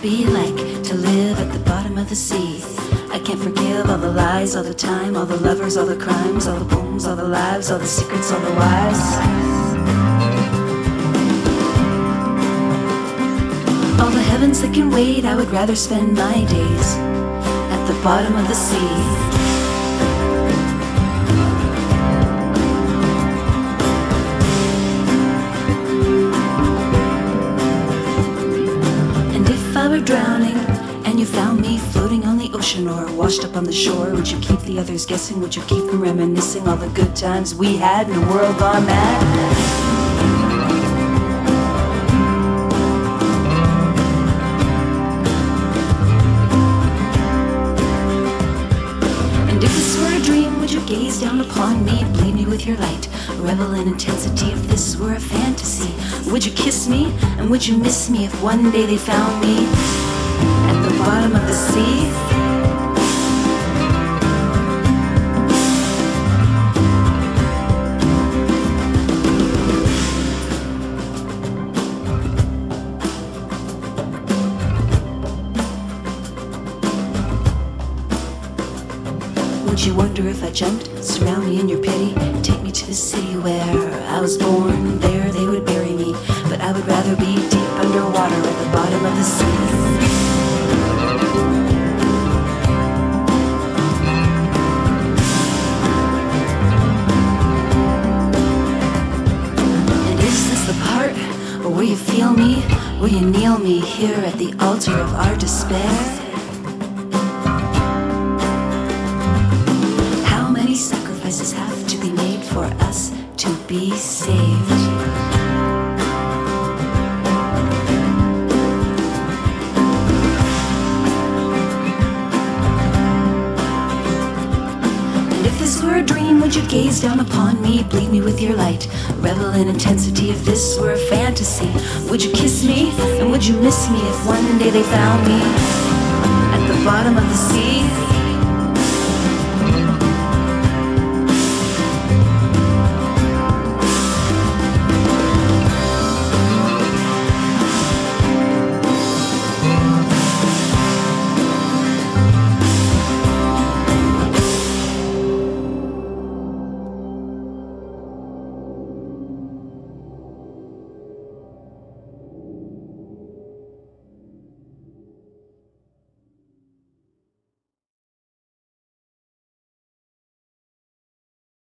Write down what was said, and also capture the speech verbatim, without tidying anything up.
be like to live at the bottom of the sea? I can't forgive all the lies, all the time, all the lovers, all the crimes, all the poems, all the lives, all the secrets, all the wives. All the heavens that can wait, I would rather spend my days at the bottom of the sea. Drowning, and you found me floating on the ocean or washed up on the shore, would you keep the others guessing? Would you keep them reminiscing all the good times we had in a world gone mad? And if this were a dream, would you gaze down upon me, bleed me with your light, revel in intensity? If this were a fantasy, would you kiss me, and would you miss me if one day they found me at the bottom of the sea? Would you wonder if I jumped, surround me in your pity, take me to the city where I was born? There they would bury me, but I would rather be deep underwater at the bottom of the sea. And is this the part, or will you feel me? Will you kneel me here at the altar of our despair? Sacrifices have to be made for us to be saved. And if this were a dream, would you gaze down upon me, bleed me with your light, revel in intensity? If this were a fantasy, would you kiss me, and would you miss me if one day they found me at the bottom of the sea?